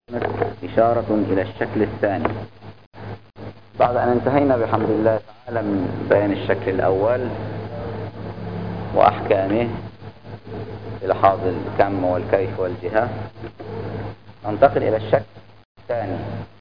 إشارة إلى الشكل الثاني. بعد أن انتهينا بحمد الله تعالى من بيان الشكل الأول وأحكامه بلحاظ الكم والكيف والجهة، ننتقل إلى الشكل الثاني.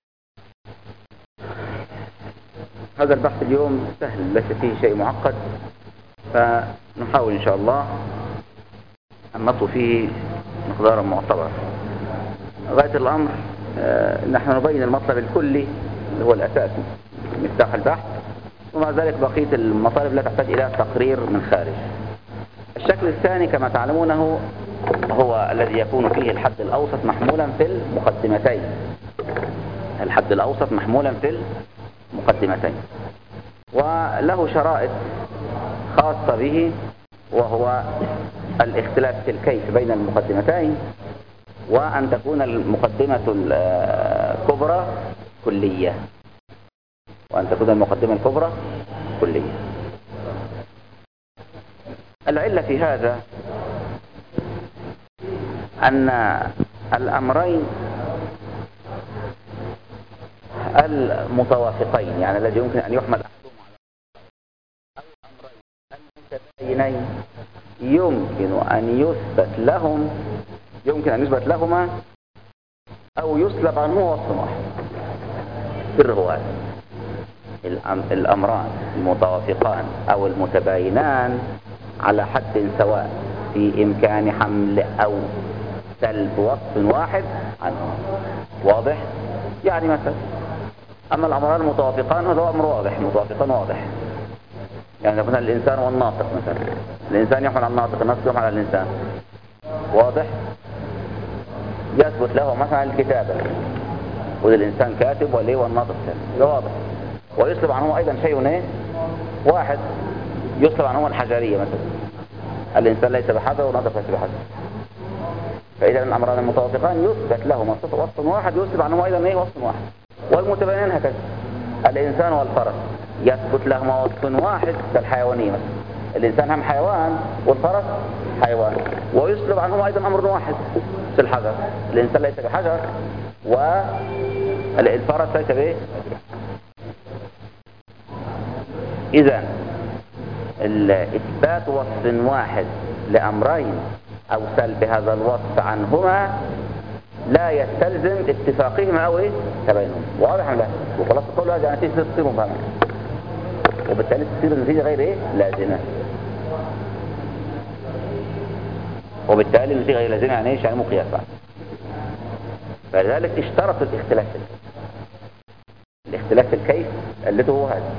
هذا البحث اليوم سهل، ليس فيه شيء معقد، فنحاول إن شاء الله أن نطوي فيه مقدارا معتبر. غاية الأمر نحن نبين المطلب الكلي اللي هو الأساس مفتاح البحث، ومع ذلك بقية المطالب لا تحتاج إلى تقرير من خارج. الشكل الثاني كما تعلمونه هو الذي يكون فيه الحد الأوسط محمولا في المقدمتين. الحد الأوسط محمولا في المقدمتين، وله شرائط خاصة به، وهو الاختلاف في الكيف بين المقدمتين، وأن تكون المقدمة الكبرى كلية، العلة في هذا أن الأمرين المتوافقين، يعني الذي يمكن أن يحمل أحدهما على الأمرين المتباينين، يمكن أن يثبت لهما أو يسلب عنه وصف واحد. سر هو هذا: الأمران المتوافقان أو المتباينان على حد سواء في إمكان حمل أو سلب وصف واحد عنه. واضح؟ يعني مثلا أما الأمران المتوافقان هذا أمر واضح، متوافقان واضح. يعني مثلا الإنسان والناطق، مثلا الإنسان يحمل على الناطق، الناطق يحمل على الإنسان. واضح؟ يثبت له مثلا الكتابة، والإنسان كاتب والناطق كاتب، واضح. ويسلب عنه أيضا شيء واحد، يسلب عنه الحجرية مثلا، الإنسان ليس بحجر والناطق ليس بحجر. فإذا الأمران المتوافقان يثبت لهما وصف واحد، يسلب عنه أيضا وصف واحد. والمتباينين هكذا، الإنسان والفرس يثبت لهما وصف واحد كالحيوانية مثلا، الإنسان هم حيوان والفرس حيوان، ويسلب عنه أيضا أمر واحد في الحجر، الإنسان ليس بحجر والفرس ليس به. إذا إثبات وصف واحد لأمرين أو سلب هذا الوصف عنهما لا يستلزم اتفاقهما أو تباينهما. واضح لا؟ وخلاص القول هذا يعني تصير مفهمة، وبالتالي تصير النتيجة غير لازمة. وبالتالي النتيجة غير لازمة يعني ايش؟ يعني مقياس بعد. فلذلك اشترط الاختلاف في الكيف التي هو هذا.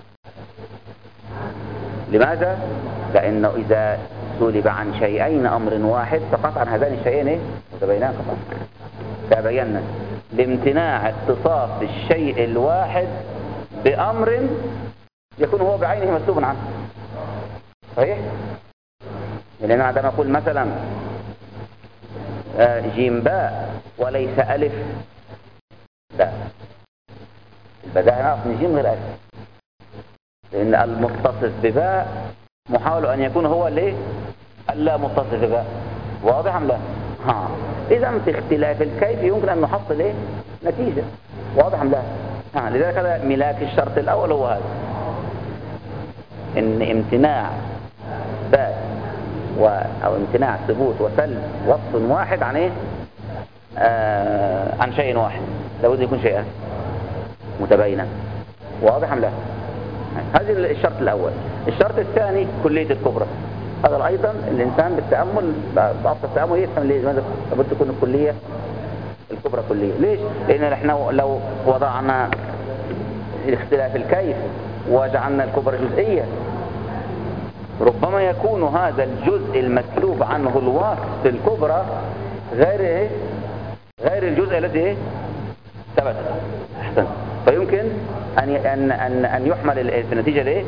لماذا؟ لأنه إذا سلب عن شيئين أمر واحد فقط عن هذين الشيئين متباينان قطعا. تبينا لامتناع اتصاف الشيء الواحد بأمر يكون هو بعينه مسلوب عنه. صحيح؟ لأن عندما أقول مثلا جيم باء وليس ألف باء، البداهة نعرف أن جيم غير ألف، لأن المتصف بباء محاول أن يكون هو اللا متصف بباء. واضح أم لا؟ إذا في اختلاف الكيف يمكن أن نحصل نتيجة. واضح أم لا؟ لذلك هذا ملاك الشرط الأول هو هذا، إن امتناع باء أو امتناع ثبوت وسلب وصف واحد عن عن شيء واحد، لابد يكون شيئا متباينا. واضح أم لا؟ هذا الشرط الأول. الشرط الثاني كلية الكبرى. هذا أيضا الإنسان بالتأمل، بأبسط التأمل يفهم لماذا لابد تكون الكلية الكبرى كلية. ليش؟ لأن نحن لو وضعنا اختلاف الكيف وجعلنا الكبرى جزئية، ربما يكون هذا الجزء المسلوب عنه الوصف في الكبرى غير الجزء الذي ثبت. أحسن. فيمكن أن يحمل في النتيجة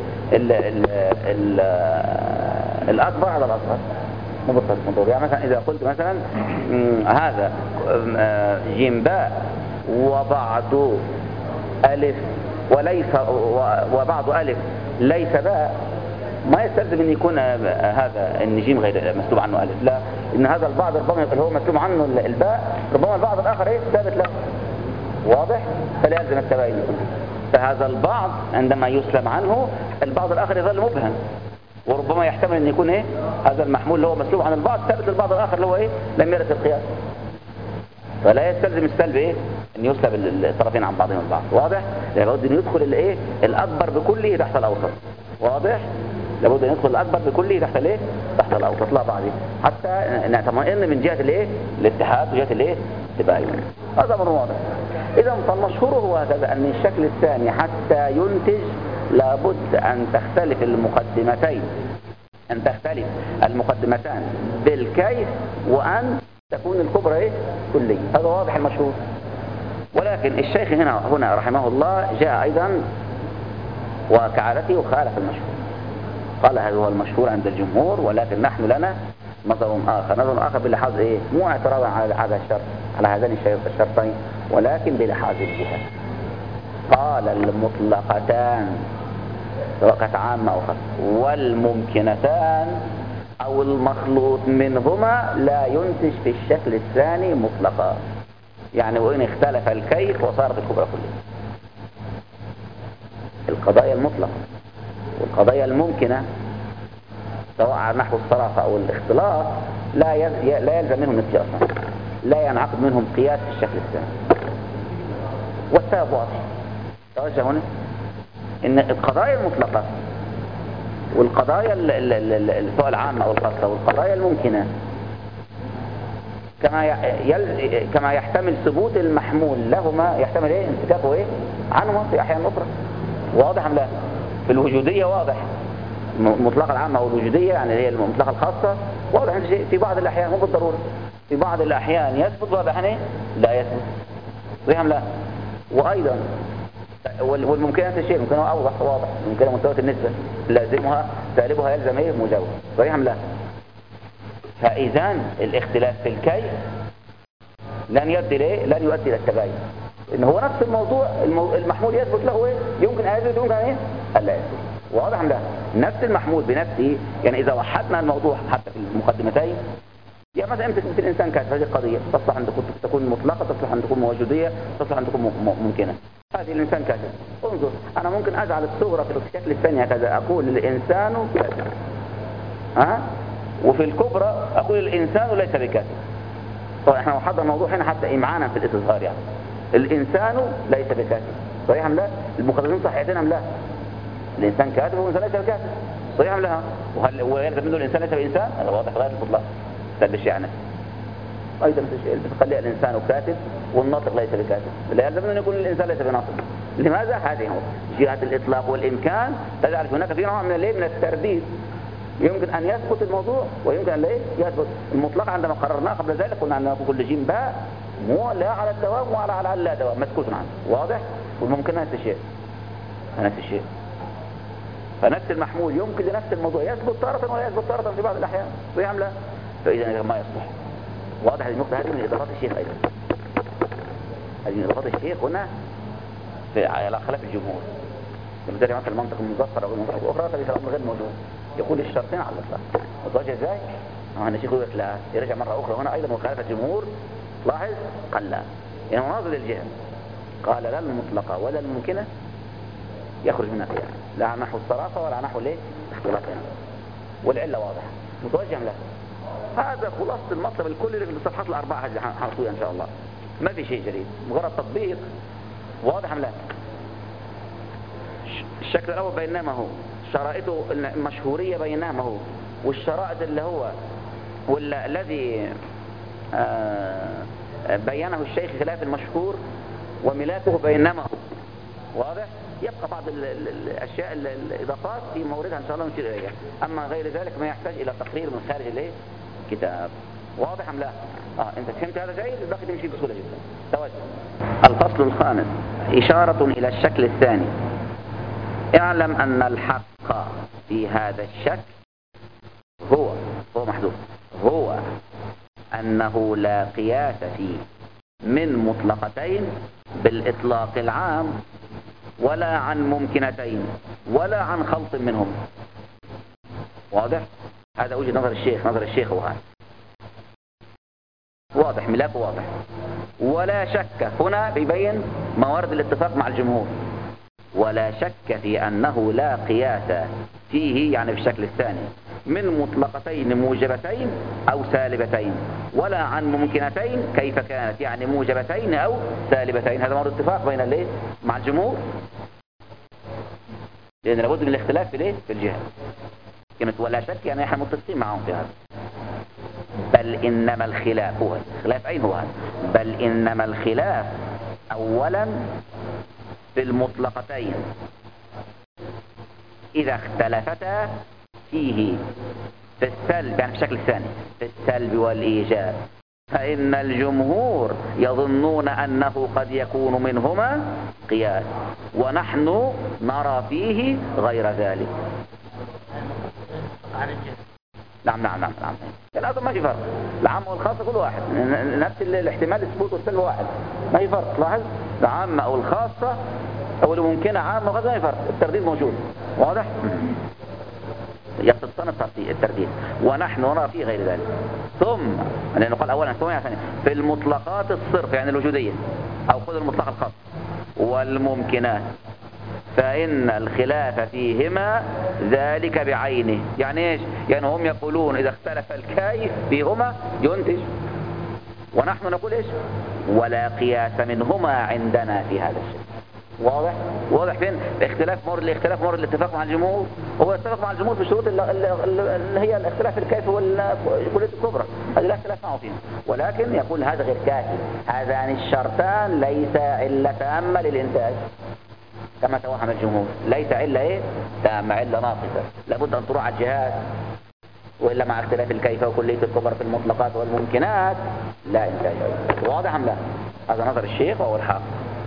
الأكبر على الأصغر مضر. يعني مثلا إذا قلت مثلا هذا جيم باء وبعض ألف وليس وبعض ألف ليس باء، ما يستلزم أن يكون هذا النجيم غير مسلوب عنه ألف. لا، ان هذا البعض ربما اللي هو مسلوم عنه الباء، ربما البعض الاخر ايه ثابت له، واضح؟ فلا يلزم التباين كله. فهذا البعض عندما يسلم عنه البعض الاخر يظل مبهم، وربما يحتمل ان يكون ايه هذا المحمول اللي هو مسلوب عن البعض ثابت للبعض الاخر اللي هو ايه لم يرد القياس، فلا يستلزم السلب ايه ان يسلب الطرفين عن بعضهم البعض، واضح؟ لابد ان يدخل الايه الاكبر بكله تحت الاوسط، واضح؟ لابد ان يدخل الاكبر بكله تحت الايه تحت الاوسط، لا بعض حتى نطمئن من جهه الايه الاتحاد وجهه الايه التباين. هذا امر واضح. اذا فالمشهور هو هكذا ان الشكل الثاني حتى ينتج لابد ان تختلف المقدمتين، ان تختلف المقدمتان بالكيف، وان تكون الكبرى ايه كلية. هذا واضح المشهور. ولكن الشيخ هنا رحمه الله جاء ايضا وكعادته وخالف المشهور، قال هذا هو المشهور عند الجمهور، ولكن نحن لنا نظر اخر بلحاظ ايه، مو اعتراضا على هذا الشرط، على هذين الشرطين، ولكن بلحاظ الجهة. قال المطلقتان سواء كانت عامة او خاصة والممكنتان او المخلوط منهما لا ينتج في الشكل الثاني مطلقا، يعني وإن اختلف الكيف وصارت الكبرى كلها. القضايا المطلقة والقضايا الممكنة سواء على نحو الصرافة او الاختلاط لا يلزم منهم نتيجة اصلا، لا ينعقد منهم قياس في الشكل الثاني. والسبب واضح، توجه هنا ان القضايا المطلقة والقضايا سواء العامة او الخاصة والقضايا الممكنة كما يحتمل ثبوت المحمول لهما يحتمل ايه انفكاكه ايه عنهما في احيان اخرى، واضح ام لا؟ في الوجودية واضح، المطلقة العامة او الوجودية يعني هي المطلقة الخاصة واضح ان في بعض الاحيان مو بالضرورة، في بعض الاحيان يثبت وبعض الاحيان لا يثبت، صحيح ام لا؟ وايضا والممكنات الشيء ممكنها اوضح واضح، ممكنها مستوى النسبة لازمها سالبها يلزم ايه مجاور، صحيح ام لا؟ فاذا الاختلاف في الكيف لن يؤدي الى التباين، ان هو نفس الموضوع المحمول يثبت له ايه يمكن ان يثبت يمكن ايه الا يثبت، واضح ام لا؟ نفس المحمول بنفسه، يعني اذا وحدنا الموضوع حتى في المقدمتين، يعني مثلا مثل الانسان كانت هذه القضيه تصلح ان تكون مطلقه، تصلح ان تكون موجوديه، تصلح ان تكون ممكنه. هذه الانسان كاتب، انظر انا ممكن اجعل الصوره في الشكل الثاني هكذا، اقول الانسان كاتب، وفي الكبرى اقول الانسان ليس بكاتب. طبعا احنا وحدنا الموضوع هنا حتى امعانا في الاستظهار، يعني الانسان ليس بكاتب، صحيح ام لا؟ المقدمين صحيحتين ام لا؟ الانسان كاتب والانسان ليس بكاتب، صحيح ام لا؟ ويلزم منه الانسان ليس بانسان، هذا واضح غايه البطلان، سلب الشيعنة ايضا اللي بتخلي الانسان كاتب والناطق ليس بكاتب، لا يلزم ان يكون الانسان ليس بناطق. لماذا؟ هذه هو جهه الاطلاق والامكان تجعل هناك في نوع من من الترديد، يمكن ان يثبت الموضوع ويمكن ان لا يثبت. المطلق عندما قررناه قبل ذلك قلنا ان كل جيم باء مو لا على الدوام ولا على لا دوام، مسكوت عنه، واضح؟ والممكن نفس الشيء، نفس الشيء. فنفس المحمول يمكن لنفس الموضوع يثبت تارة ولا يثبت تارة في بعض الاحيان، صحيح ام لا؟ فاذا ما يصلح. واضح النقطة هذه من اضافات الشيخ ايضا، هذه من اضافات الشيخ هنا على خلاف الجمهور. لذلك مثل المنطق المظفر او المنطق الاخرى فليس الامر غير موجود، يقول الشرطين على الاطلاق. وتوجه ازاي؟ هنا الشيخ يقول لك لا، يرجع مرة اخرى هنا ايضا وخالف الجمهور، لاحظ قال لا، يعني مناظر للجهة، قال لا المطلقة ولا الممكنة يخرج منها قياس، لا على نحو الصرافة ولا على نحو الايه اختلافين، والعلة واضحة متوجه له. هذا خلاصة المطلب الكلي اللي في الصفحات الأربعة هذه حنطويها إن شاء الله، ما في شيء جديد، مجرد تطبيق، واضح أم لا؟ الشكل الأول بينما هو شرائطه المشهورية بينما هو، والشرائط اللي هو والذي بينه الشيخ خلاف المشهور وملاكه بينما هو، واضح؟ يبقى بعض الأشياء الإضافات في موردها إن شاء الله نشير إليها، أما غير ذلك ما يحتاج إلى تقرير من خارج الكتاب، واضح أم لا؟ أنت فهمت هذا جيد؟ الباقي تمشي بسهولة جدا. توجه. الفصل الخامس إشارة إلى الشكل الثاني. اعلم أن الحق في هذا الشكل هو محذوف، هو أنه لا قياس فيه من مطلقتين بالإطلاق العام ولا عن ممكنتين ولا عن خلط منهم. واضح؟ هذا وجه نظر الشيخ هو هذا. واضح، ملاك واضح. ولا شك، هنا بيبين موارد الاتفاق مع الجمهور. ولا شك في أنه لا قياس فيه، يعني في الشكل الثاني، من مطلقتين موجبتين أو سالبتين، ولا عن ممكنتين كيف كانت، يعني موجبتين أو سالبتين. هذا مورد اتفاق بين الايه مع الجمهور، لأن لابد من الاختلاف في الايه في الجهة. كلمة ولا شك يعني احنا متفقين معهم في هذا. بل إنما الخلاف، هو الخلاف أين هو هذا؟ بل إنما الخلاف أولا في المطلقتين إذا اختلفتا فيه في السلب، يعني في الشكل الثاني في السلب والإيجاب، فإن الجمهور يظنون أنه قد يكون منهما قياس، ونحن نرى فيه غير ذلك. نعم نعم نعم نعم. الأصل ما في فرق، العام والخاص كل واحد، نفس الاحتمال الثبوت والسلب واحد، ما في فرق. لاحظ، العامة أو الخاصة أو الممكنة عامة وخاصة ما في فرق، الترديد موجود. واضح؟ يقصدون الترديد، ونحن نرى فيه غير ذلك. ثم لأنه قال أولا ثم يعني في المطلقات الصرف، يعني الوجودية، أو خذ المطلق الخاص، والممكنات، فإن الخلاف فيهما ذلك بعينه. يعني ايش؟ يعني هم يقولون إذا اختلف الكيف فيهما ينتج، ونحن نقول ايش؟ ولا قياس منهما عندنا في هذا الشيء. واضح؟ واضح فين؟ اختلاف مورد الاتفاق مع الجمهور. هو اتفق مع الجمهور في الشروط اللي هي الاختلاف الكيف والكلية الكبرى، هذه لا اختلاف معه فيها، ولكن يقول هذا غير كافي، هذان الشرطان ليس علة تامة للإنتاج كما توهم الجمهور، ليس علة ايه تامة، علة ناقصة، لابد ان تروح على الجهات، وإلا مع اختلاف الكيف وكلية الكبر في المطلقات والممكنات لا إنتاج. واضح أم لا؟ هذا نظر الشيخ وهو الحق.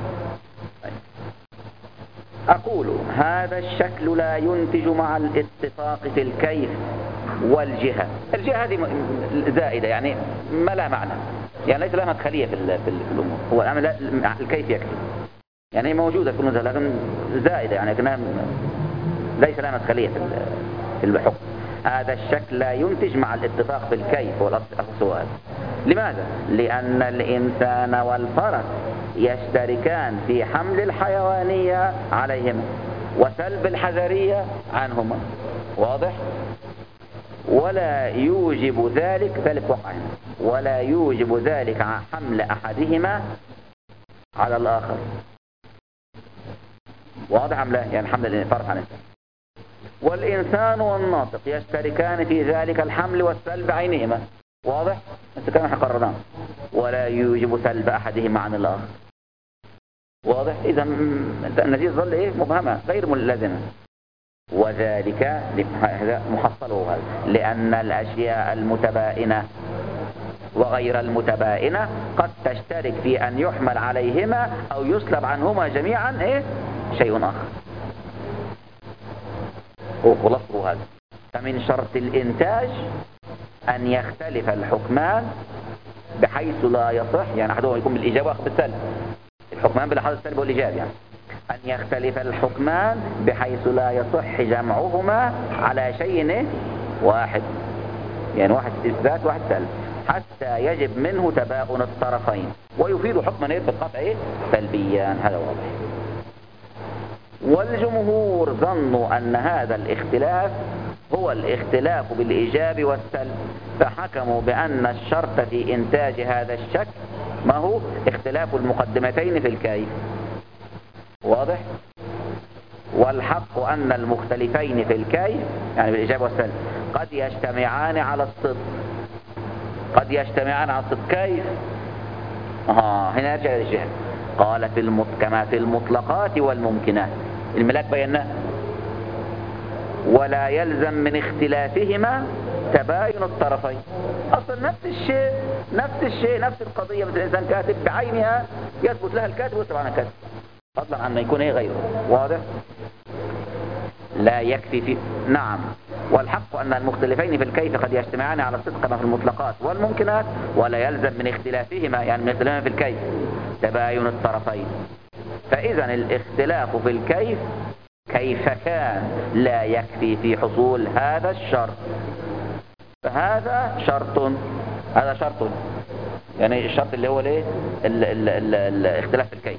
أقول هذا الشكل لا ينتج مع الاتفاق في الكيف والجهة. الجهة هذه زائدة، يعني ما لا معنى، يعني ليس لها مدخلية في الأمور. هو الكيف يكفي، يعني هي موجودة في النزهة لكن زائدة، يعني ليس لها مدخلية في الحكم. هذا الشكل لا ينتج مع الاتفاق في الكيف والسؤال. لماذا؟ لأن الإنسان والفرس يشتركان في حمل الحيوانية عليهما وسلب الحذرية عنهما. واضح؟ ولا يوجب ذلك وقعا، ولا يوجب ذلك حمل أحدهما على الآخر. واضح أم لا؟ يعني حمل الفرس عن الإنسان. والإنسان والناطق يشتركان في ذلك الحمل والسلب عينهما. واضح؟ انت كما احنا قررناه. ولا يوجب سلب أحدهما عن الآخر. واضح؟ إذا النتيجة ظل إيه؟ مبهمة غير ملزمة. وذلك محصله هذا، لأن الأشياء المتبائنة وغير المتبائنة قد تشترك في أن يحمل عليهما أو يسلب عنهما جميعا إيه؟ شيء آخر. وخلصه هذا. فمن شرط الإنتاج أن يختلف الحكمان بحيث لا يصح، يعني أحدهما يكون بالإيجاب وآخر بالسلب، الحكمان بالحظ السلب والإيجاب، يعني أن يختلف الحكمان بحيث لا يصح جمعهما على شيء واحد، يعني واحد إثبات واحد سلب، حتى يجب منه تباين الطرفين ويفيد حكما بالقطع سلبيا. هذا واضح. والجمهور ظنوا أن هذا الاختلاف هو الاختلاف بالإيجاب والسلب، فحكموا بأن الشرط في إنتاج هذا الشك ما هو اختلاف المقدمتين في الكيف. واضح؟ والحق أن المختلفين في الكيف يعني بالإيجاب والسلب قد يجتمعان على الصدق. قد يجتمعان على الصدق كيف؟ هنا يرجع للجهل. قال كما في المطلقات والممكنات، الملاك بيناه. ولا يلزم من اختلافهما تباين الطرفين. أصلا نفس القضية، مثل الإنسان كاتب بعينها يثبت لها الكاتب ويثبت عنها الكاتب، فضلا عن ما يكون غيره. واضح؟ لا يكفي في نعم. والحق أن المختلفين في الكيف قد يجتمعان على الصدق كما في المطلقات والممكنات، ولا يلزم من اختلافهما يعني من اختلافهما في الكيف تباين الطرفين. فإذا الاختلاف في الكيف كيف كان لا يكفي في حصول هذا الشرط، فهذا شرط، هذا شرط يعني الشرط اللي هو الايه الاختلاف في الكيف.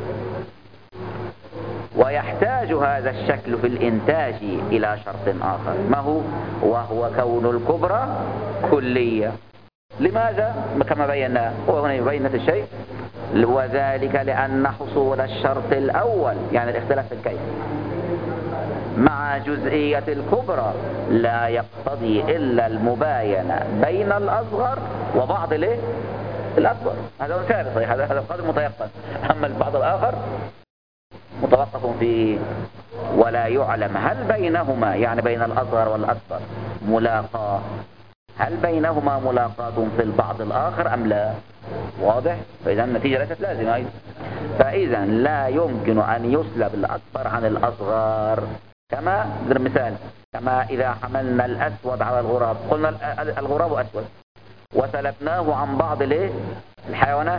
ويحتاج هذا الشكل في الإنتاج إلى شرط آخر، ما هو؟ وهو كون الكبرى كلية. لماذا؟ كما بينا، وهنا يبين الشيء، وذلك لأن حصول الشرط الأول يعني الاختلاف في الكيف مع جزئية الكبرى لا يقتضي إلا المباينة بين الأصغر وبعض الأكبر. هذا هو ثابت، هذا القدر متيقن. أما البعض الآخر متوقف فيه. ولا يعلم هل بينهما، يعني بين الأصغر والأكبر، ملاقاة، هل بينهما ملاقاة في البعض الآخر أم لا؟ واضح؟ فإذا النتيجة ليست لازمة أيضا. فإذا لا يمكن أن يسلب الأكبر عن الأصغر. كما مثال، كما إذا حملنا الأسود على الغراب، قلنا الغراب أسود وسلبناه عن بعض الحيوانات،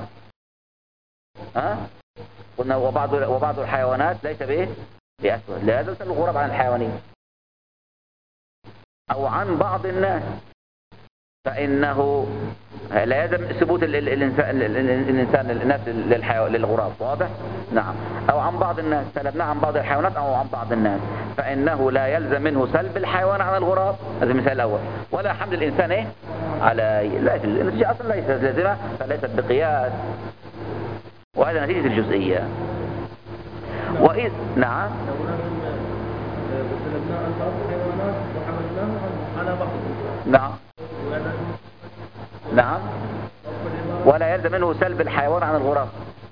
قلنا وبعض الحيوانات ليس بأسود، لا يزال الغراب عن الحيوانين. أو عن بعض الناس، فإنه لا يلزم ثبوت الإنسان الناس للغراب. واضح؟ نعم. أو عن بعض الناس، سلبناه عن بعض الحيوانات أو عن بعض الناس، فإنه لا يلزم منه سلب الحيوان عن الغراب، هذا المثال الأول، ولا حمل الإنسان على لا، النتيجة أصلا ليست لازمة، فليست بقياس، وهذا نتيجة الجزئية. وإذ نعم وسلبناه عن بعض الحيوانات وحملناه على بعض. نعم نعم. ولا يلزم منه سلب الحيوان عن الغراب.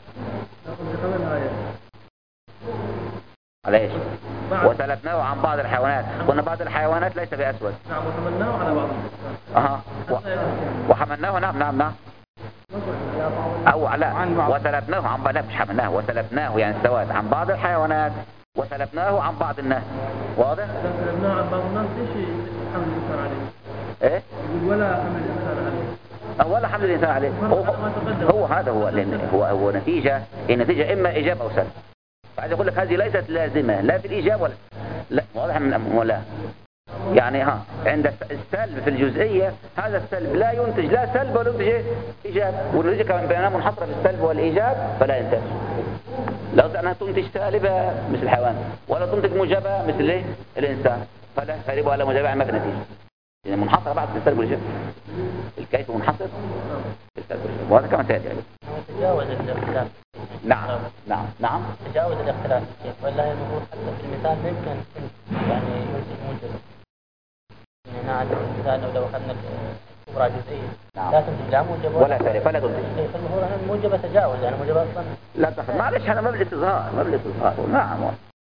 على ايش؟ وسلبناه عن بعض الحيوانات، قلنا بعض الحيوانات ليس بأسود. نعم. وحملناه على بعض. وحملناه. نعم. او لا، وسلبناه عن بعض، لا مش حملناه، وسلبناه يعني السواد عن بعض الحيوانات وسلبناه عن بعض الناس. واضح؟ سلبناه عن بعض الناس، ايش حمل الانسان عليه؟ ايه؟ يقول ولا حمل الانسان عليه، ولا حمل الانسان عليه. هو هذا هو نتيجة، النتيجة اما ايجاب او سلب. فعايز اقول لك هذه ليست لازمة لا في الايجاب ولا لا. واضح ولا يعني عند السلب في الجزئية، هذا السلب لا ينتج لا سلب ولا ينتج ايجاب، والنتيجة كمان بينها منحصرة في السلب والايجاب، فلا ينتج. لو انها تنتج سالبة مثل الحيوان، ولا تنتج موجبة مثل الانسان، فلا سالبة ولا موجبة ما في نتيجة. يعني منحصرة بعد في السلب والايجاب، الكيف منحصر في السلب والايجاب، وهذا كما سيأتي يعني. تجاوز الاختلاف. نعم تجاوز الاختلاف كيف، ولا هي المفروض حتى في المثال ممكن يعني ينتج موجب. يعني نعم المثال لو اخذنا الكبرى جزئية لا تنتج لا موجبة ولا سالبة، فلا تنتج. فالمفروض ان الموجبة تجاوز، يعني الموجبة اصلا لا تأخذ. معلش هذا مبلغ الإظهار. نعم.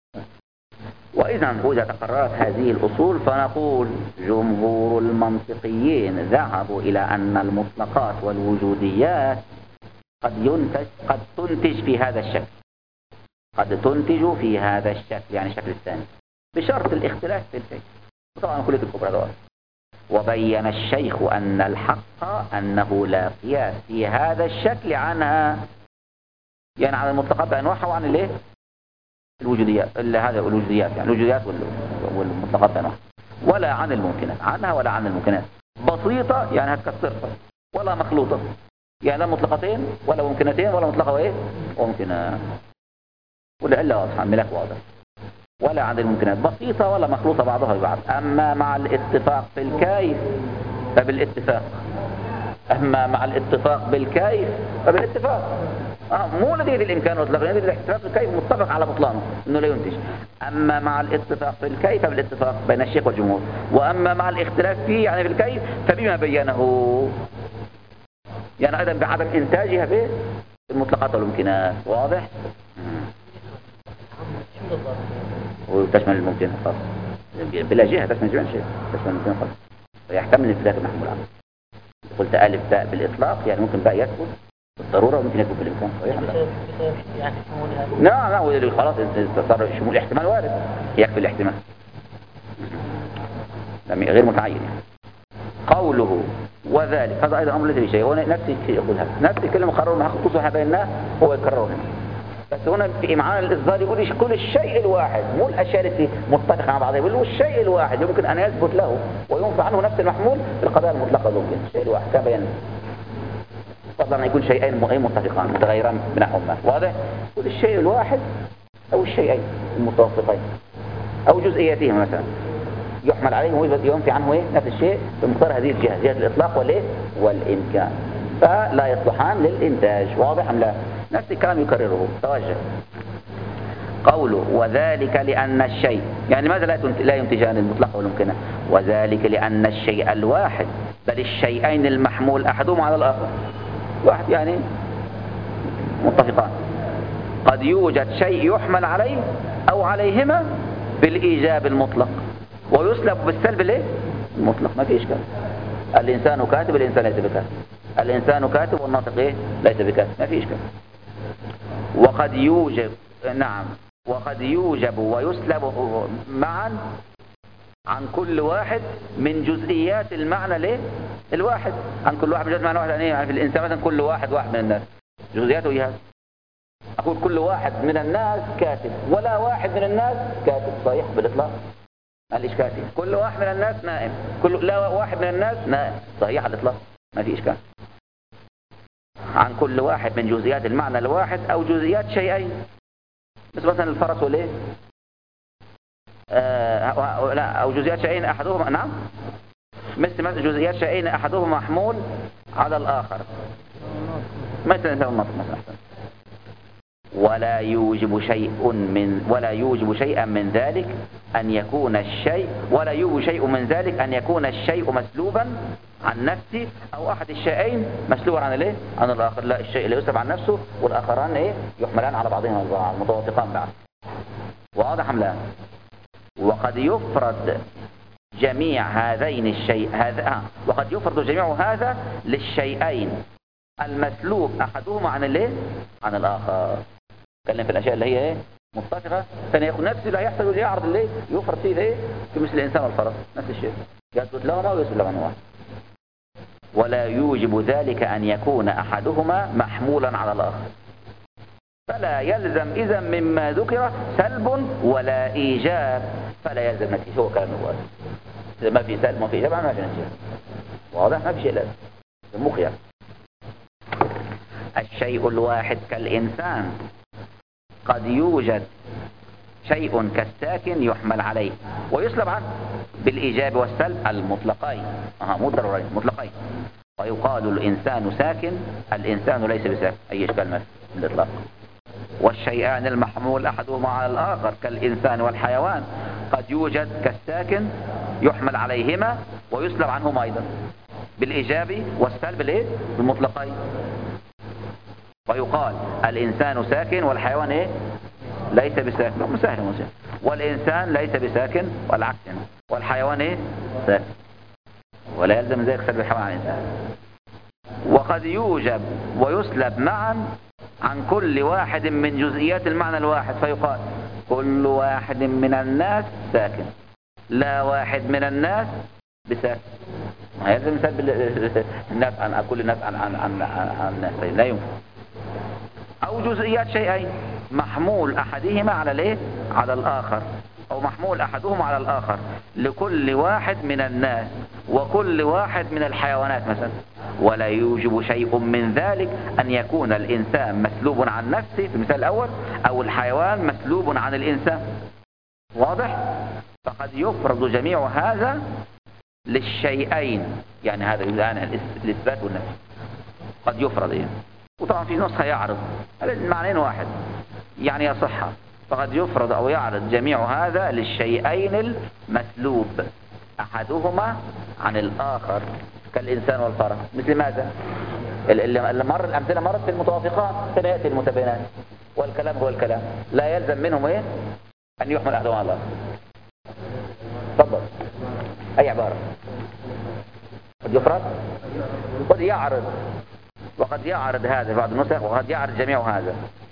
وإذا تقررت هذه الأصول فنقول جمهور المنطقيين ذهبوا إلى أن المطلقات والوجوديات قد تنتج في هذا الشكل، قد تنتج في هذا الشكل، يعني الشكل الثاني، بشرط الاختلاف في الكيف. طبعا كلية الكبرى دول. وبين الشيخ أن الحق أنه لا قياس في هذا الشكل عنها، يعني عن المطلقات بأنواعها وعن الوجوديات، هذا الوجوديات يعني الوجوديات والمطلقات بأنواعها، ولا عن الممكنات، عنها ولا عن الممكنات. بسيطة يعني هتكسرها، ولا مخلوطة يعني لا مطلقتين ولا ممكنتين ولا مطلقة وممكنة، والعلة واضحة، الملاك واضح. ولا عن الممكنات بسيطة ولا مخلوطة بعضها ببعض. أما مع الاتفاق في الكيف فبالاتفاق، أما مع الاتفاق بالكيف فبالاتفاق. مو نتيجة الإمكان والإطلاق، نتيجة الاتفاق في الكيف متفق على بطلانه إنه لا ينتج. أما مع الاتفاق في الكيف فبالاتفاق بين الشيخ والجمهور. وأما مع الاختلاف فيه يعني في الكيف فبما بينه، يعني أيضا بعدم إنتاجها بالمطلقات والممكنات. واضح؟ وتشمل الممكن خاص بلا جهة، تشمل جميع شيء، تشمل الممكن خاص، ويحتمل انفلات المحمول عنه. قلت ألف باء بالإطلاق يعني ممكن باء يثبت بالضرورة وممكن يثبت بالإمكان. يعني شمولها. نعم خلاص صار شمول احتمال وارد، يكفي الاحتمال غير متعين يعني. قوله وذلك هذا أيضا أمر ليس بشيء، هو نفس الشيء يقول هذا، نفس الكلمة قرروا ما خصوصها بيننا هو يكرره هنا، بس هنا في إمعان الإصدار يقول كل الشيء الواحد، مو الأشياء التي متفقة مع بعضها، يقول الشيء الواحد يمكن أن يثبت له وينفع عنه نفس المحمول في القضايا المطلقة. ممكن الشيء الواحد كما بينا. فضلا أن يكون شيئين متفقان متغيران بينهما. واضح؟ كل الشيء الواحد أو الشيئين المتوافقين أو جزئياتهما مثلا يحمل عليه وينفي عنه نفس الشيء بمقدار هذه الجهة، جهة الإطلاق والإمكان، فلا يصلحان للإنتاج. واضح أم لا؟ نفس الكلام يكرره. توجه قوله وذلك لأن الشيء، يعني ماذا لا ينتجان المطلق والممكنة؟ وذلك لأن الشيء الواحد بل الشيئين المحمول أحدهما على الآخر، واحد يعني متفقان، قد يوجد شيء يحمل عليه أو عليهما بالإيجاب المطلق ويسلب بالسلب المطلق. ما في إشكال. الإنسان كاتب، الإنسان ليس بكاتب، الإنسان كاتب والناطق ليس بكاتب، ما في إشكال. وقد يوجب، نعم، وقد يوجب ويسلب معا عن كل واحد من جزئيات المعنى الواحد، عن كل واحد من جزئيات المعنى واحد. يعني في الإنسان مثلا كل واحد من الناس جزئياته إياها. أقول كل واحد من الناس كاتب ولا واحد من الناس كاتب، صحيح بالإطلاق الإشكال. كل واحد من الناس نائم، لا واحد من الناس نائم، صحيح على الإطلاق ما في إشكال. عن كل واحد من جزئيات المعنى الواحد أو جزئيات شيئين، مثلا الفرس لا، أو جزئيات شيئين أحدهما، نعم، مثل جزئيات شيئين أحدهما محمول على الآخر، مثل النطق مثلا. ولا يوجب شيئا من ذلك أن يكون الشيء، ولا يوجب شيء من ذلك أن يكون الشيء مسلوبا عن نفسه أو أحد الشيئين مسلوبا عن الآخر. لا، الشيء لا يسلب عن نفسه والآخران يحملان على بعضهما البعض، متوافقان بعض. واضح أم لا؟ وقد يفرض جميع هذين وقد يفرض جميع هذا للشيئين المسلوب أحدهما عن الآخر. تكلم في الأشياء اللي هي متفقة، ثاني ياخد نفس اللي هيحصل ويعرض يفرض فيه في مثل الإنسان والفرس نفس الشيء، يثبت لهما ويثبت لهما واحد. ولا يوجب ذلك أن يكون أحدهما محمولا على الآخر، فلا يلزم إذا مما ذكر سلب ولا إيجاب، فلا يلزم نتيجة. هو كلام الوالد، إذا ما في سلب ما في إيجاب ما في نتيجة. واضح؟ ما في شيء لازم مخير. الشيء الواحد كالإنسان قد يوجد شيء كالساكن يحمل عليه ويسلب عنه بالإيجاب والسلب المطلقين، مو ضروري مطلقين، ويقال الإنسان ساكن، الإنسان ليس بساكن، أي إشكال ما في الإطلاق. والشيئان المحمول أحدهما على الآخر كالإنسان والحيوان قد يوجد كالساكن يحمل عليهما ويسلب عنهما أيضا بالإيجاب والسلب بالمطلقين. ويقال الإنسان ساكن والحيوان ليس بساكن، مسهل، والإنسان ليس بساكن والعكس، والحيوان ساكن، ولا يلزم ذلك سلب الحيوان عن الإنسان. وقد يوجب ويسلب معا عن كل واحد من جزئيات المعنى الواحد، فيقال كل واحد من الناس ساكن، لا واحد من الناس بساكن. ما يلزم سلب الناس عن كل الناس عن الناس، لا يمكن. أو جزئيات شيئين محمول أحدهما على الآخر، أو محمول أحدهما على الآخر لكل واحد من الناس وكل واحد من الحيوانات مثلا. ولا يوجب شيء من ذلك أن يكون الإنسان مسلوب عن نفسه في المثال الأول أو الحيوان مسلوب عن الإنسان. واضح؟ فقد يفرض جميع هذا للشيئين، يعني هذا الآن الإثبات والنفي قد يفرض وطبعا في نسخة يعرض، المعنيين واحد يعني يصح. فقد يفرض أو يعرض جميع هذا للشيئين المسلوب أحدهما عن الآخر كالإنسان والفرس. مثل ماذا؟ الأمثلة مرت في المتوافقات، سنأتي المتبينات، والكلام هو الكلام، لا يلزم منهم أن يحمل أحدهما على الآخر. تفضل. أي عبارة؟ قد يفرض، قد يعرض، وقد يعرض هذا بعض النسخ، وقد يعرض جميع هذا.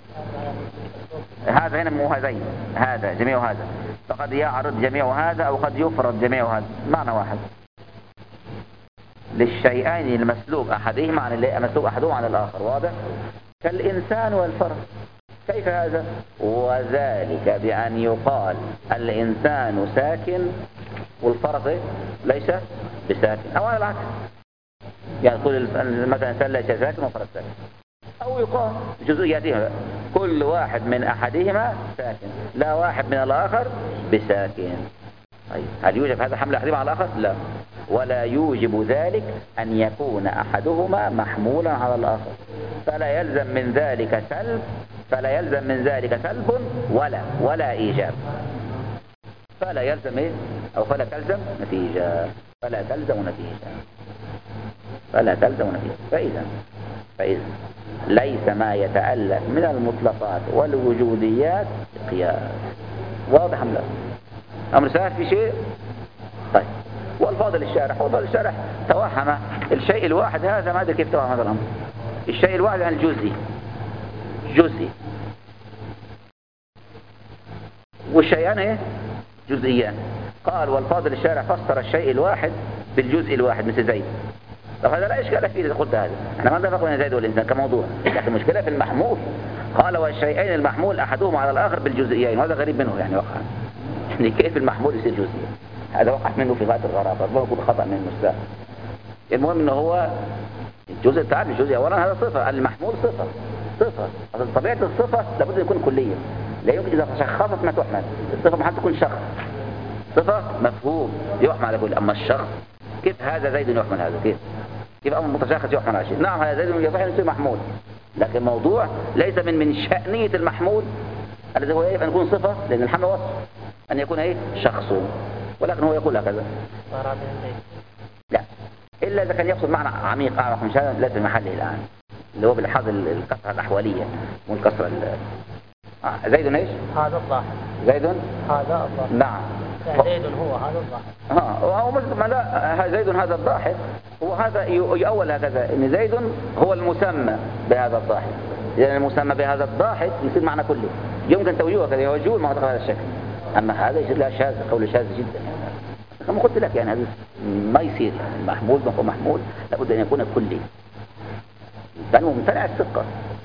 هذا هنا مو هذين، هذا جميع هذا، فقد يعرض جميع هذا أو قد يفرض جميع هذا، معنى واحد للشيئين المسلوب أحدهما عن الآخر. واضح؟ كالإنسان والفرس. كيف هذا؟ وذلك بأن يقال الإنسان ساكن والفرس ليس بساكن، أو على العكس يعني تقول مثلا إنسان ليس ساكن وفرد ساكن، أو يقال جزئياتهما كل واحد من أحدهما ساكن، لا واحد من الآخر بساكن. طيب هل يوجب هذا حمل أحدهما على الآخر؟ لا، ولا يوجب ذلك أن يكون أحدهما محمولا على الآخر، فلا يلزم من ذلك سلب ولا إيجاب. فلا يلزم إيه؟ أو فلا تلزم نتيجة. فإذا ليس ما يتألف من المطلقات والوجوديات قياس. واضح أم لا؟ أمر سهل في شيء؟ طيب، والفاضل الشارح توهم الشيء الواحد هذا، ما أدري كيف توهم هذا الأمر. الشيء الواحد عن جزئي والشيئان ايه؟ جزئيان. قال والفاضل الشارع فسر الشيء الواحد بالجزء الواحد مثل زيد. طب هذا لا إشكال فيه إذا قلت هذا، احنا ما نتفق بين زيد والإنسان كموضوع، لكن المشكلة في المحمول. قال والشيئين المحمول أحدهما على الآخر بالجزئيين، وهذا غريب منه يعني وقع. يعني كيف المحمول يصير جزئي؟ هذا وقع منه في غاية الغرابة، ربما يكون خطأ من المستاذ. المهم انه هو الجزء تعرف الجزء اولا هذا صفة، المحمول صفة. طبيعة الصفة لابد أن يكون كلية، لا يمكن إذا شخصت ما تحمل. الصفة ما تكون شخص، صفة مفهوم يحمل على كل. أما الشخص كيف هذا زيد يحمل هذا؟ كيف أمر متشخص يحمل على شيء؟ نعم هذا زيد يصح أن يصير محمول، لكن الموضوع ليس من شأنية المحمول الذي هو يجب أن يكون صفة، لأن الحمل وصف أن يكون إيه؟ شخص، ولكن هو يقول هكذا. لا، إلا إذا كان يقصد معنى عميق أعمق من هذا ليس محله الآن، اللي هو بالحظ الكسرة الأحوالية والكسرة زيد ايش؟ هذا الظاهر. زيد هذا الظاهر. نعم. زيد هو هذا الظاهر. هو مثل ما لا زيد هذا الظاهر، هو هذا يؤول هكذا ان زيد هو المسمى بهذا الظاهر، لأن المسمى بهذا الظاهر يصير معنى كله، يمكن توجيهه كذا يوجهه ما هذا الشكل. أما هذا يصير لا شاذ، قول شاذ جدا يعني. كما قلت لك يعني هذا ما يصير يعني. المحمول ما هو محمول لابد أن يكون كلي. فهو ممتنع الصدق،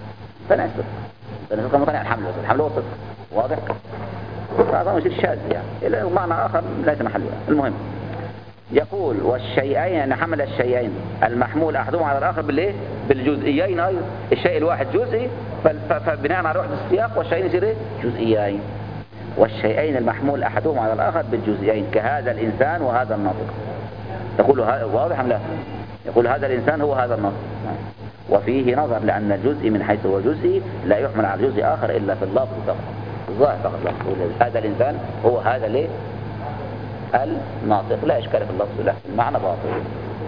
ممتنع الحمل هو الصدق، واضح؟ فهذا يصير شاذ يعني، إلا معنى آخر ليس محله. المهم يقول والشيئين، يعني حمل الشيئين المحمول أحدهما على الآخر بالإيه؟ بالجزئيين أيضا. الشيء الواحد جزئي، فبناء على وحدة السياق والشيئين يصير إيه؟ جزئيين. والشيئين المحمول أحدهما على الآخر بالجزئيين كهذا الإنسان وهذا الناطق. تقول واضح أم لا؟ يقول هذا الإنسان هو هذا الناطق. وفيه نظر، لأن الجزء من حيث هو جزئي لا يحمل على جزء آخر إلا في اللفظ فقط، الظاهر فقط. هذا الإنسان هو هذا ليه؟ الناطق، لا إشكال في اللفظ، لا المعنى باطل.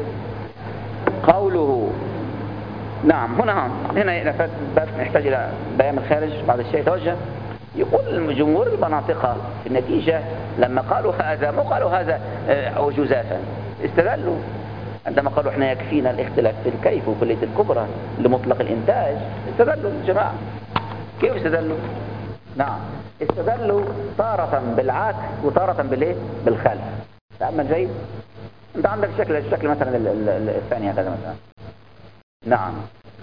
قوله نعم، هنا نحتاج إلى بيان الخارج بعض الشيء توجه. يقول جمهور المناطق في النتيجة لما قالوا هذا، ما قالوا هذا جزافا، استدلوا عندما قالوا احنا يكفينا الاختلاف في الكيف وكلية الكبرى لمطلق الإنتاج. استدلوا الجماعة، كيف استدلوا؟ نعم، استدلوا تارة بالعكس وتارة بالايه؟ بالخلف. تأمل جيد. انت عندك الشكل مثلا الثاني هكذا مثلا. نعم،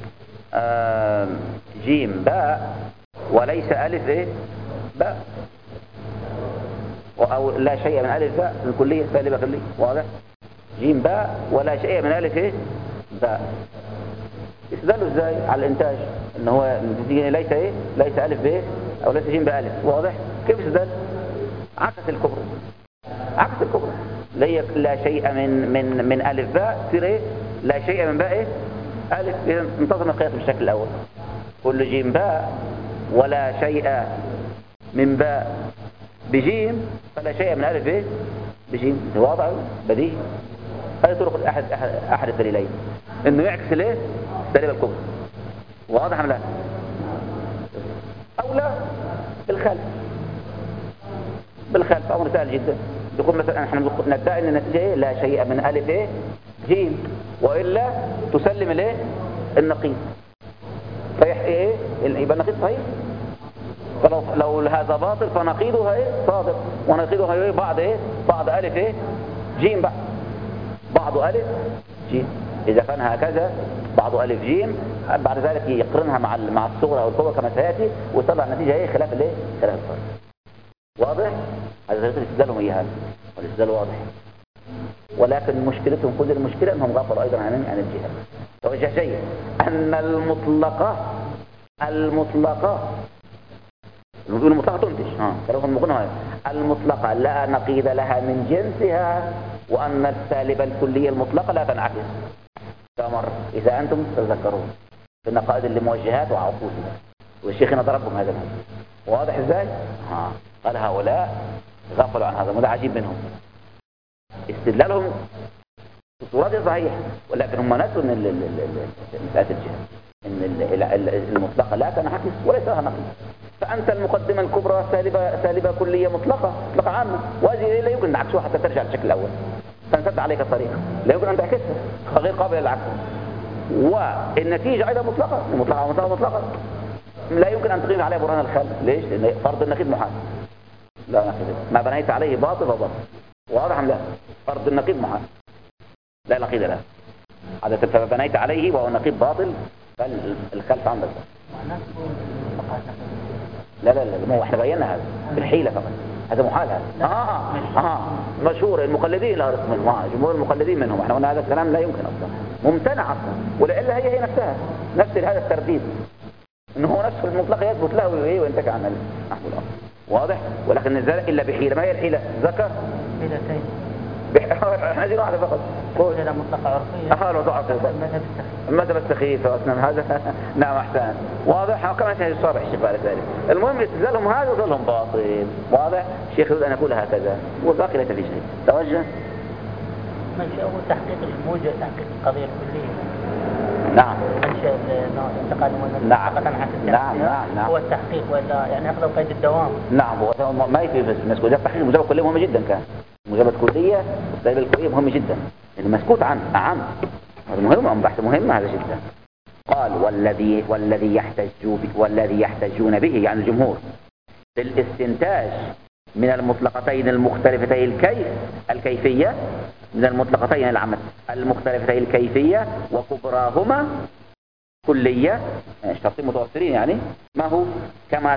جيم باء وليس ألف ايه؟ باء، أو لا شيء من ألف باء، الكلية سالبة كلية، واضح؟ جيم باء ولا شيء من ألف ايه؟ باء. استدلوا ازاي على الانتاج ان هو ليس ايه؟ ليس ألف بايه؟ او ليس جيم بألف، واضح؟ كيف استدل؟ عكس الكبرى، لا شيء من ألف باء تصير ايه؟ لا شيء من باء ايه؟ ألف. إذا انتظم القياس بالشكل الأول، كل جيم باء ولا شيء من باء بجيم فلا شيء من ألف ايه؟ بجيم. واضح بديهي. هذه طرق أحد الدليلين انه يعكس ليه؟ السالبة الكبرى. واضح ام لا؟ او لا بالخلف امر سهل جدا. يقول مثلا احنا ندعي ان النتيجه ايه؟ لا شيء من الف ايه؟ جيم، والا تسلم الايه؟ النقيض. ايه؟ يبقى النقيض صحيح. فلو هذا باطل فنقيضها ايه؟ صادق، ونقيضها ايه؟ بعض الف ايه؟ جيم بقى، بعض الف جيم. اذا كان هكذا بعض الف جيم، بعد ذلك يقرنها مع الصغرى او الكبرى كما سياتي، ويطلع النتيجه ايه؟ خلاف الايه؟ خلاف الفرق. واضح؟ هذا طريقه الاستدلال هي هذا، والاستدلال واضح. ولكن مشكلتهم كل المشكلة أنهم غفلوا أيضا عن الجهة. توجه جيد أن المطلقة تنتج كلام المغنى المطلقة لا نقيض لها من جنسها، وأن السالبة الكلية المطلقة لا تنعكس. كمر إذا أنتم تتذكرون في النقائد اللي موجهات وعقودها، والشيخنا ضربهم هذا واضح إزاي؟ قال هؤلاء غفلوا عن هذا، وده عجيب منهم. استدلالهم الصورة دي صحيح، ولكن هم نسوا من مسألة الجهة ان المطلقة لا تنعكس وليس لها نقيض. فأنت المقدمة الكبرى سالبة كلية مطلقة عامة، وهذه لا يمكن نعكسها حتى ترجع للشكل الأول، فانسد عليك الطريق، لا يمكن أن تعكسها، غير قابل للعكس. والنتيجة أيضا مطلقة لا يمكن أن تقيم عليها برهان الخلق. ليش؟ لأن فرض النقيض محال، لا نقيض، ما بنيت عليه باطل فباطل. واضح أم لا؟ فرض النقيض محال لا نقيض له، هذا فبنيت عليه وهو نقيض باطل، فالخلف عندك. لا مو احنا بينا هذا بالحيلة فقط، هذا محال هذا. مشهور المقلدين لا رسم منهم، جمهور المقلدين منهم، احنا قلنا هذا الكلام لا يمكن اصلا، ممتنع اصلا، ولإلا هي نفسها نفس هذا الترديد، انه هو نفسه المطلق يثبت له وينتكع عن نحو الامر. واضح؟ ولكن الزلق الا بحيلة. ما هي الحيلة؟ ذكر حيلتين هذه واحدة فقط. حيلة مطلقة عرفية. لو ضعف المذهب السخيف أصلا هذا. نعم أحسن. واضح. وكما شاهد الصابح الشيخ بعد ذلك. المهم استدلالهم هذا وظلهم باطل. واضح. الشيخ يريد أن يقول هكذا والباقي ليس في شيء. توجه. منشأ هو تحقيق الموجة، تحقيق القضية الكلية. نعم. منشأ الانتقاد نعم. هو التحقيق، ولا يعني أخذوا قيد الدوام. نعم. هو ما يفي بس مسكوت. التحقيق مجرد كلية مهمة جدا كان. مجرد كلية السالبة الكلية مهم جدا. المسكوت عنه أعم. هذا مهم، بحث مهم هذا جدا. قال والذي يحتجون به يعني الجمهور في الاستنتاج من المطلقتين المختلفتين الكيفية، من المطلقتين العامة المختلفتين الكيفية وكبراهما كلية، شرطين متوفرين يعني، ما هو كما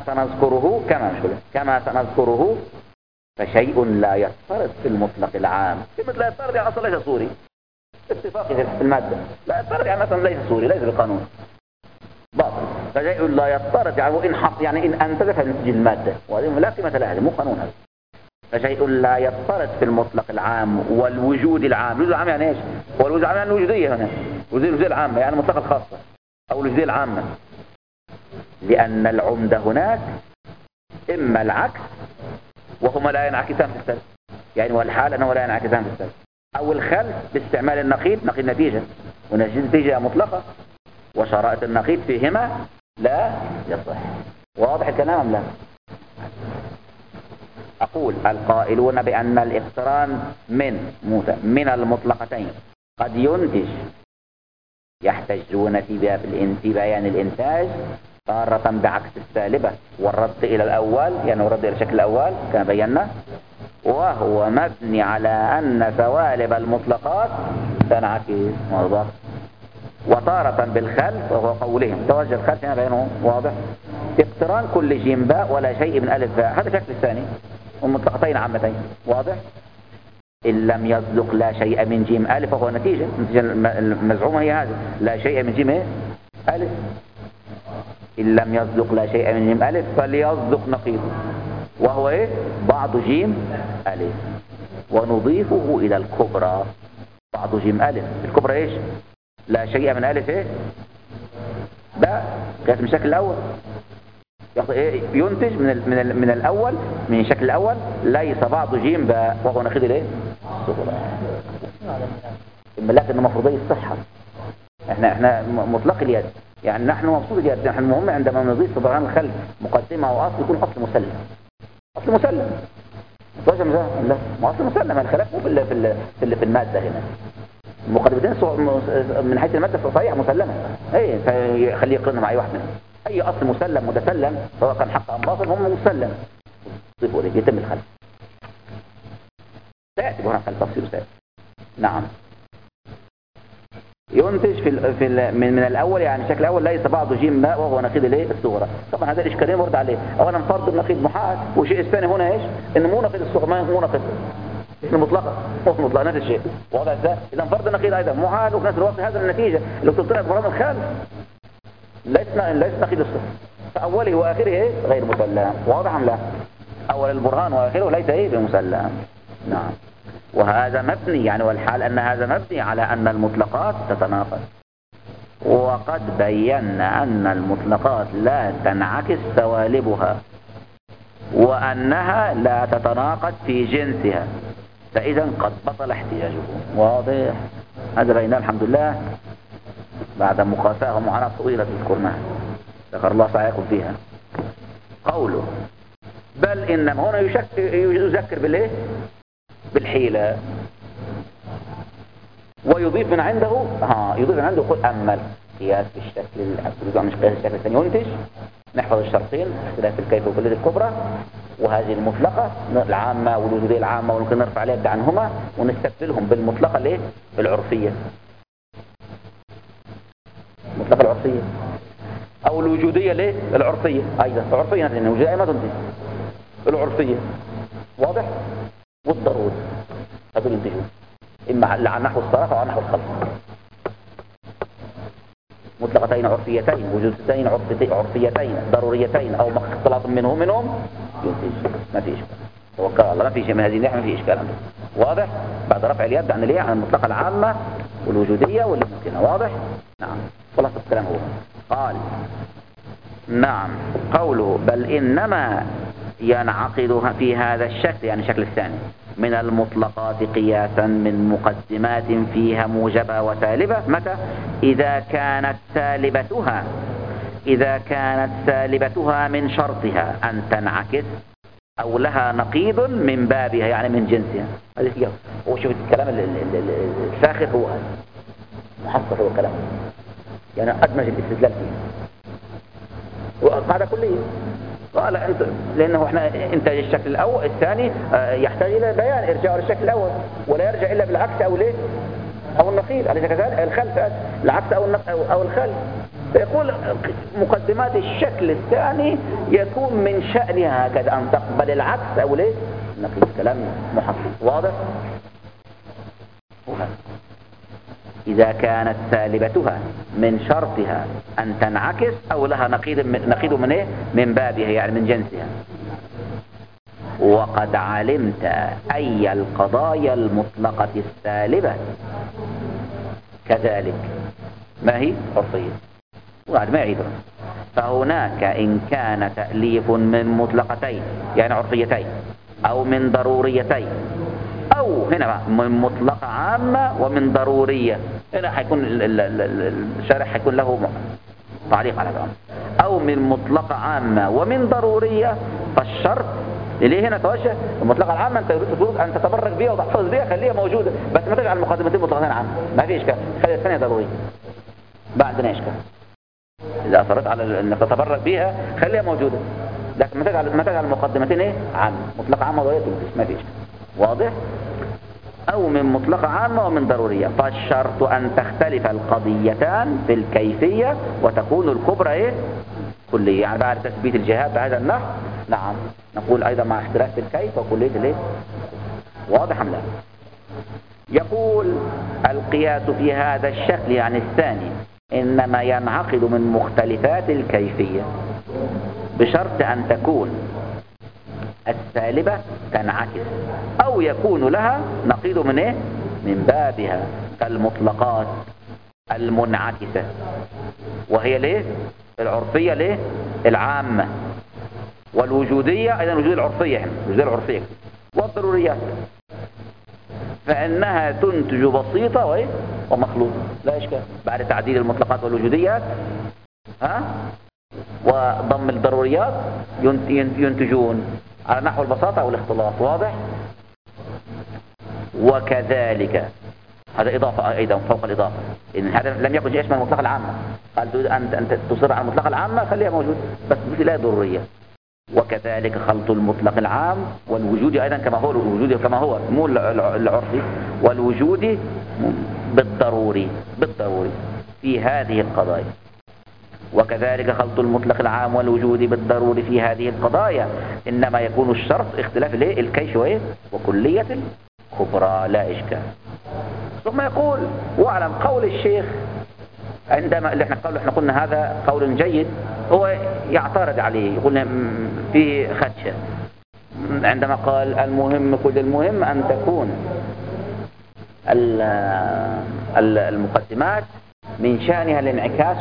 سنذكره فشيء لا يضطرد في المطلق العام. كلمة لا يضطرد يعني أصلا ليس صوري، اتفاقي في المادة. لا يضطرد يعني أصلا ليس صوري، ليس بقانون باطل. فشيء لا يضطرد يعني إن أنتج فنتج المادة، وهذه لا قيمة لها، مو قانون هذا. فشيء لا يضطرد في المطلق العام والوجود العام. الوجود العام يعني ايش؟ هو الوجود العام يعني الوجودية هنا، الوجودية العامة يعني المطلق الخاصة أو الوجودية العامة، لأن العمدة هناك إما العكس وهما لا ينعكسان في السلب، يعني والحال أنه لا ينعكسان في السلب، أو الخلف باستعمال نقيض نتيجة، ونتيجة مطلقة، وشرائط النقيض فيهما لا يصح. واضح الكلام أم لا؟ أقول القائلون بأن الاقتران من المطلقتين قد ينتج، يحتجون في بيان الإنتاج تارة بعكس السالبة والرد إلى الأول، يعني الرد إلى الشكل الأول كما بينا، وهو مبني على أن ثوالب المطلقات تنعكس موضوع، وتارة بالخلف وهو قولهم توجه الخلف هنا بينه واضح، اقتران كل جيم باء ولا شيء من ألف باء. هذا الشكل الثاني، والمطلقتين عامتين. واضح. إن لم يصدق لا شيء من جيم ألف فهو النتيجة المزعومة هي هذه، لا شيء من جيم ألف. إن لم يصدق لا شيء من جيم ألف فليصدق نقيض، وهو بعض جيم ألف، ونضيفه إلى الكبرى. بعض جيم ألف الكبرى إيش؟ لا شيء من ألف باء، كانت من الشكل الأول. ينتج من الأول، من الشكل الأول ليس بعض جيم باء، وهو نقيض الايه؟ الصغرى. لكن مفروضي الصحة. احنا مطلق اليد، يعني نحن مبسوط اليد. نحن المهم عندما نضيف برهان الخلف مقدمة أو أصل يكون أصل مسلم. أصل مسلم. لا، ما أصل مسلم. الخلاف مو في المادة هنا. المقدمتين من حيث المادة صحيحة مسلمة. ايه، خليه يقرن مع أي واحد منهم. أي أصل مسلم متسلم سواء كان حق أم باطل هم مسلم. ضيفوا إليه يتم الخلف. سيأتي برهان الخلف تفصيل سيأتي. نعم. ينتج من الأول، يعني الشكل الأول ليس بعض جيم باء وهو نقيض الايه؟ الصغرى. طبعا هذا الإشكالين ورد عليه. أولا فرض النقيض محال، والشيء الثاني هنا ايش؟ إنه مو نقيض الصغرى، ما هو نقيض المطلقة مطلقة نفس الشيء. واضح ازاي؟ إذا فرض النقيض أيضا معاد، وفي نفس الوقت هذا النتيجة اللي بتطلع برهان الخالف ليس نقيض الصفر، فأوله وآخره غير مسلم. واضح أم لا؟ أول البرهان وآخره ليس بمسلم. نعم. وهذا مبني يعني، والحال أن هذا مبني على أن المطلقات تتناقض، وقد بينا أن المطلقات لا تنعكس سوالبها، وأنها لا تتناقض في جنسها، فإذا قد بطل احتجاجه. واضح؟ هذا بيناه الحمد لله بعد مقاساة ومعاناة طويلة تذكرناها، ذكر الله سعيكم فيها. قوله بل إنما هنا يذكر بالإيه؟ بالحيلة، ويضيف من عنده يضيف من عنده يقول أما القياس بالشكل مش قياس الشكل الثاني ينتج، نحفظ الشرطين اختلاف الكيف وكلية الكبرى، وهذه المطلقة العامة والوجودية العامة، وممكن نرفع عليها يد عنهما ونستبدلهم بالمطلقة الايه؟ العرفية، المطلقة العرفية او الوجودية الايه؟ العرفية ايضا. العرفية لان الوجودية ما تنتج، العرفية. واضح؟ والضروري هذول ينتجون اما على نحو الصرف او على نحو الخلق. مطلقتين عرفيتين، وجودتين عرفيتين ضروريتين، او اختلاط منهم ينتج. ما في اشكال، توكل الله، ما في شيء من هذه الناحيه ما في اشكال عنده. واضح؟ بعد رفع اليد عن الايه؟ عن المطلقه العامه والوجوديه واللي ممكنه. واضح؟ نعم. خلاص الكلام هو قال نعم. قوله بل انما ينعقد في هذا الشكل يعني الشكل الثاني من المطلقات قياسا من مقدمات فيها موجبة وسالبة. متى؟ إذا كانت سالبتها من شرطها أن تنعكس أو لها نقيض من بابها يعني من جنسها. هذه هي. وشوف الكلام الساخر هو هذا، محصر هو كلام يعني أدمج الاستدلال فيه وقاعدة كلية. قال انت لانه احنا انتاج الشكل الاول الثاني يحتاج الى بيان ارجاع للشكل الاول، ولا يرجع الا بالعكس او ليه او النقيض، على كذلك الخلف العكس او الخلف. فيقول مقدمات الشكل الثاني يكون من شأنها هكذا ان تقبل العكس او ليه النقيض. كلام محصل واضح. إذا كانت سالبتها من شرطها أن تنعكس أو لها نقيض من إيه؟ من بابها يعني من جنسها. وقد علمت أي القضايا المطلقة السالبة كذلك ما هي عرفية، وقد ما يعيدها. فهناك إن كان تأليف من مطلقتين يعني عرفيتين أو من ضروريتين، أو هنا من مطلقة عامة ومن ضرورية، هنا حيكون الشارح حيكون له تعليق على هذا، أو من مطلقة عامة ومن ضرورية. فالشرط اللي هنا توجه المطلقة العامة أنت تريد أن تتبرك بها وتحفظ بها، خليها موجودة، بس ما تجعل المقدمتين مطلقتين عامة، ما في إشكال، خلي الثانية ضرورية بعدنا إشكال. إذا أصرت على أنك تتبرك بها خليها موجودة، لكن ما تجعل المقدمتين إيه؟ عامة، مطلقة عامة وضرورية ما في إشكال. واضح؟ أو من مطلقة عامة ومن ضرورية. فالشرط أن تختلف القضيتان في الكيفية وتكون الكبرى إيه؟ كلية، يعني بعد تثبيت الجهات بهذا النحو. نعم نقول أيضا مع اختلاف الكيف وكلية الإيه؟ واضح أم لا؟ يقول القياس في هذا الشكل يعني الثاني إنما ينعقد من مختلفات الكيفية بشرط أن تكون السالبة تنعكس أو يكون لها نقيض من إيه؟ من بابها، كالمطلقات المنعكسة، وهي ليه؟ العرفية ليه؟ العامة، والوجودية أيضا الوجودية العرفية هنا الوجودية العرفية، والضروريات فإنها تنتج بسيطة وإيه؟ ومخلوطة لا إشكال بعد تعديل المطلقات والوجوديات وضم الضروريات ينتجون على نحو البساطة والاختلاط. واضح؟ وكذلك هذا إضافة أيضا فوق الإضافة، إن هذا لم يكن يشمل المطلقة العامة، قال تريد أن تصر على المطلقة العامة خليها موجود بس لا ضرورية. وكذلك خلط المطلق العام والوجود أيضا كما هو، الوجود كما هو مو العرفي، والوجود بالضروري في هذه القضايا. وكذلك خلط المطلق العام والوجود بالضروري في هذه القضايا إنما يكون الشرط اختلاف الكيف وكلية كبرى لا إشكال. ثم يقول واعلم قول الشيخ عندما اللي احنا قلنا هذا قول جيد، هو يعترض عليه يقول فيه خدشة عندما قال المهم كل المهم أن تكون المقدمات من شأنها الانعكاس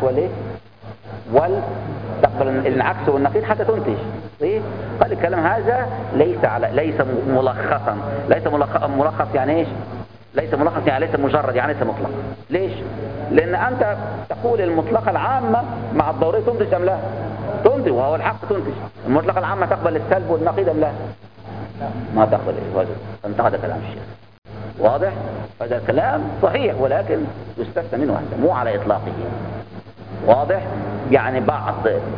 والعكس والنقيض حتى تنتج. قال الكلام هذا ليس ملخصا، ليس ملخص يعني ايش؟ ليس ملخص يعني ليس مجرد، يعني ليس مطلق. ليش؟ لأن أنت تقول المطلقة العامة مع الضرورية تنتج أم لا؟ تنتج، وهو الحق تنتج. المطلقة العامة تقبل السلب والنقيض أم لا؟ ما تقبل الواجب. فانتهى كلام الشيخ. واضح؟ هذا الكلام صحيح ولكن يستثنى منه هذا، مو على إطلاقه. واضح؟ يعني بعض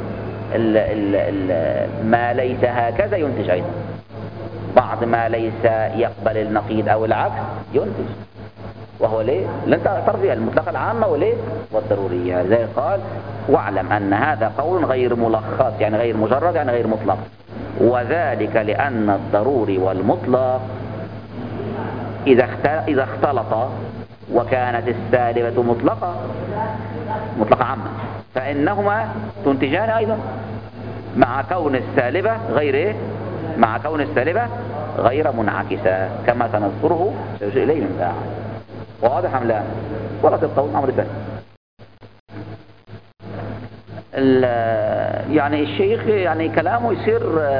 ما ليس هكذا ينتج أيضا، بعض ما ليس يقبل النقيض أو العكس ينتج. وهو ليه؟ لن تعترض فيها المطلقة العامة وليه؟ والضرورية. زي قال واعلم أن هذا قول غير ملخص، يعني غير مجرد، يعني غير مطلق. وذلك لأن الضروري والمطلق إذا اختلطا وكانت السالبة مطلقة عامة فإنهما تنتجان أيضا مع كون السالبة غير إيه؟ مع كون السالبة غير منعكسة كما سنذكره سيجي إليه من بعد. واضح أم لا؟ ولا القول أمر ثاني. يعني الشيخ يعني كلامه يصير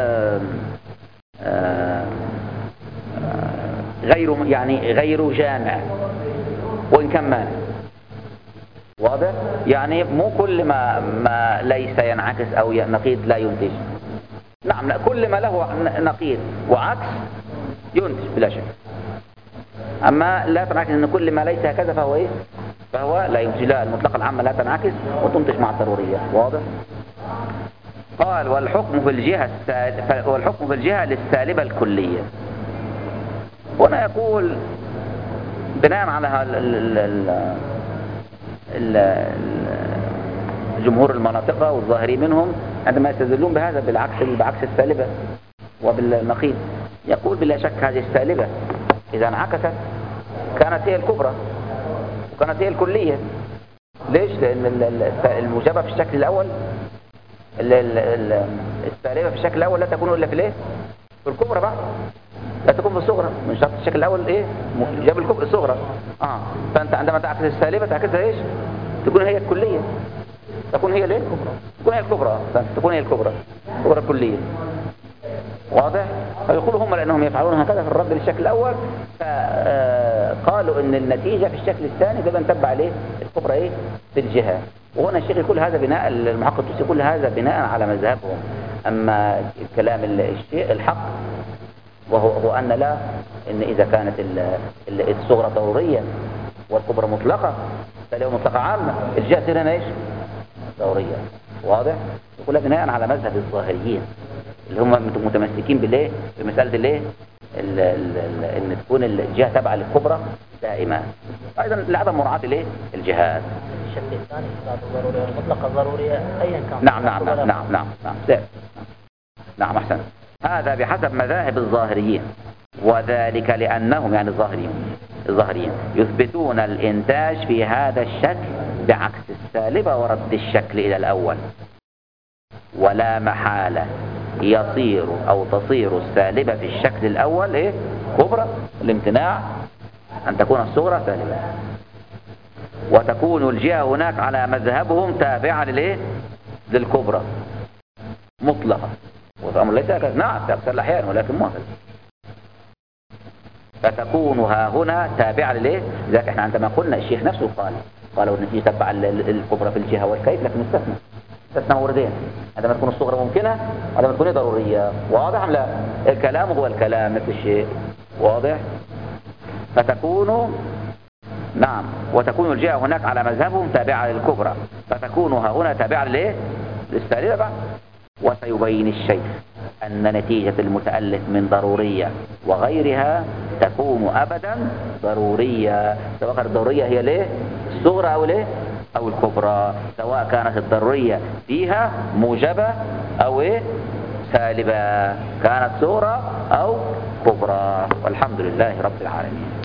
غير جامع وإن كان مانع. واضح؟ يعني مو كل ما ليس ينعكس أو نقيض لا ينتج. نعم، لا، كل ما له نقيض وعكس ينتج بلا شك. أما لا تنعكس أن كل ما ليس هكذا فهو إيه؟ فهو لا ينتج. لا، المطلقة العامة لا تنعكس وتنتج مع الضرورية. واضح؟ قال والحكم في الجهة للسالبة الكلية. هنا يقول بناء على جمهور المناطق والظاهري منهم عندما يستدلون بهذا بعكس السالبة وبالنقيض، يقول بلا شك هذه السالبة إذا انعكست كانت هي الكبرى وكانت هي الكلية. ليش؟ لأن الموجبة في الشكل الأول، السالبة في الشكل الأول لا تكون إلا في الكبرى بعد، لا تكون في الصغرى. من شرط الشكل الأول إيه؟ جاب الكبرى الصغرى. فأنت عندما تعكس السالبة تعكسها إيش؟ تكون هي الكلية، تكون هي ليه؟ تكون هي الكبرى، تكون هي الكبرى الكلية. واضح؟ فيقولوا هم لأنهم يفعلون هكذا في الرد للشكل الأول، فقالوا إن النتيجة في الشكل الثاني تبقى تتبع عليه الكبرى إيه؟ في الجهة. وهنا الشيخ يقول هذا بناء، المحقق الطوسي يقول هذا بناء على مذهبهم. أما كلام الشيء الحق وهو أن لا، إن إذا كانت الصغرى ضرورية والكبرى مطلقة فلو مطلقة عامة الجهة تصير هنا إيش؟ ضرورية. واضح؟ يقول بناء على مذهب الظاهريين اللي هم متمسكين بالإيه؟ بمسألة الإيه؟ إن تكون الجهة تابعة للكبرى دائما، أيضا لعدم مراعاة الإيه؟ الجهات. الشكل الثاني الضرورية والمطلقة الضرورية أيا كان. نعم أحسن. هذا بحسب مذاهب الظاهريين، وذلك لأنهم يعني الظاهريين يثبتون الإنتاج في هذا الشكل بعكس السالبة ورد الشكل إلى الأول، ولا محالة يصير أو تصير السالبة في الشكل الأول إيه؟ كبرى، الامتناع أن تكون الصغرى سالبة، وتكون الجهة هناك على مذهبهم تابعة للكبرى مطلقة. والأمر ليس هكذا، نعم في أكثر الأحيان ولكن مو هكذا. فتكونها هنا تابعة لذلك احنا عندما قلنا الشيخ نفسه قال والنتيجة تبع الكبرى في الجهة والكيف، لكن استثنى موردين، عندما تكون الصغرى ممكنة وعندما تكون ضرورية. واضح أم لا؟ الكلام هو الكلام نفس الشيء. واضح؟ وتكون الجهة هناك على مذهبهم تابعة للكبرى، فتكونها هنا تابعة للسالبة بعد. وسيبين الشيخ أن نتيجة المتألف من ضرورية وغيرها تكون أبدا ضرورية، سواء كانت الضرورية هي الصغرى أو الكبرى، سواء كانت الضرورية فيها موجبة أو سالبة، كانت صغرى أو الكبرى، والحمد لله رب العالمين.